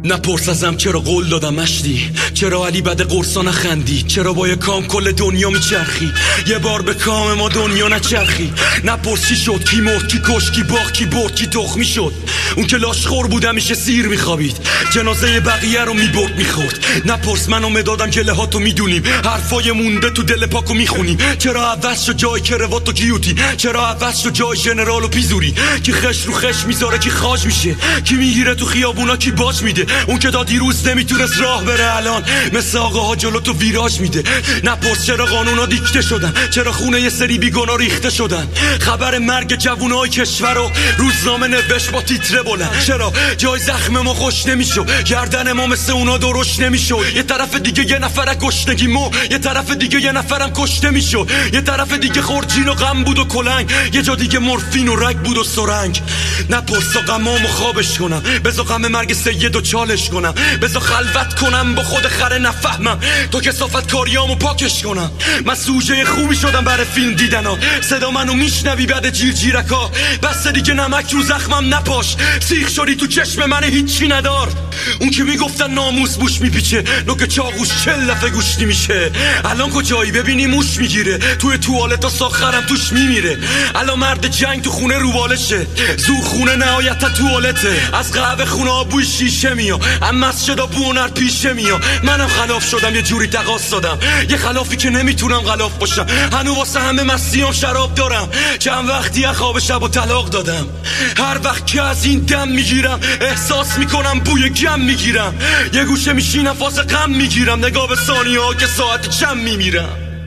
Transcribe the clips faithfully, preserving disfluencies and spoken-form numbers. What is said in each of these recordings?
نپرس ازم چرا قول دادم مشتی، چرا علی بد قرصا نخندی، چرا با یه کام کل دنیا میچرخی، یه بار به کام ما دنیا نچرخی. نپرس چی شد، کی مرد، کی کش، کی باخت، کی برد، کی تخمی شد. اون که لاشخور بود همیشه سیر میخوابید، جنازه بقیه رو میبرد میخورد. نپرس من و مدادم گله ها تو میدونیم، حرفای مونده تو دل پاکو میخونیم. چرا عوض شد جای کروات و کیوتی، چرا عوض شد جای ژنرال و پیزوری. کی خش رو خش میذاره، کی خاج میشه، کی میگیره تو خیابونا، کی باج میده. اون که تا دیروز نمیتونست راه بره الان مثل آقاها جلو تو ویراج میده. نپرس چرا قانونا دیکته شدن، چرا خونه یه سری بیگنا ریخته شدن. خبر مرگ جوونای کشور رو روزنامه نوشت با تیتره بلند. چرا جای زخم ما خوش نمیشو، گردن ما مثل اونا درشت نمیشو. یه طرف دیگه یه نفر کشتگی مو، یه طرف دیگه یه نفرم کشته میشو. یه طرف دیگه خورجین و غم بود و کلنگ، یه جا دیگه مورفین و رگ بود و سرنگ. نپرس تا غمامو خوابش کنم، بذار غم مرگ سید و چالش کنم، بذار خلوت کنم با خود خره نفهمم، تو کثافت کاریامو پاکش کنم. من سوژه خوبی شدم برای فیلم دیدن ها، صدا منو میشنوی بعد جیر جیرکا. بس دیگه نمک رو زخمم نپاش، سیخ شدی تو چشم من هیچی ندار. اون که میگفتن ناموس بوش میپیچه، نوک چاقوش چل دفعه گوشتی میشه. الان کجایی ببینی موش میگیره، توی توالتا ساخرم توش میمیره. الان مرد جنگ تو خونه روبالشه، زو خونه نهایت توالته. از قهوه خونه ها بوی شیشه میا، اما از شدا بونر پیشه میا. منم خلاف شدم، یه جوری تقاص دادم، یه خلافی که نمیتونم غلاف باشم. هنو واسه همه مسیام شراب دارم، چند وقتی خواب شب و طلاق دادم. هر وقت که از این دم میگیرم احساس میکنم بوی گم میگیرم. یه گوشه میشینم فاز غم میگیرم، نگاه به ثانیه ها که ساعت چم میمیرم.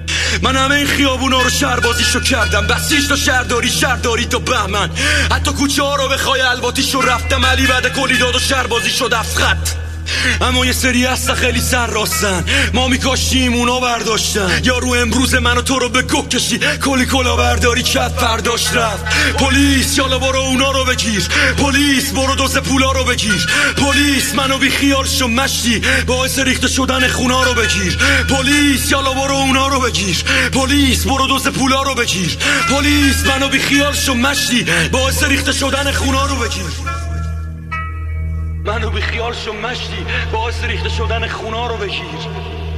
من همه این خیابونا رو شهربازیشو کردم، بسیج تا شهرداری، شهرداری تا بهمن. حتی کوچه ها رو به خای الواتیشو رفتم، علی بعد کلی داد و شهربازی شد افخط. اما یه سری هستا خیلی سر راستن، ما میکاشتیم اونا برداشتن. یارو امروز منو تو رو به گوه کشی، کلی کلا برداری کرد فرداش رفت. پلیس یالا برو اونا رو بگیر، پلیس برو دوز پولا رو بگیر. پلیس منو بی خیال شو مشتی، باعث ریخته شدن خونا رو بگیر. پلیس یالا برو اونا رو بگیر، پلیس برو دوز پولا رو بگیر. پلیس منو بی خیال شو مشتی، باعث ریخته شدن خونا رو بگیر. منو بی خیال شو مشتی، باعث ریخته شدن خونا رو بگیر.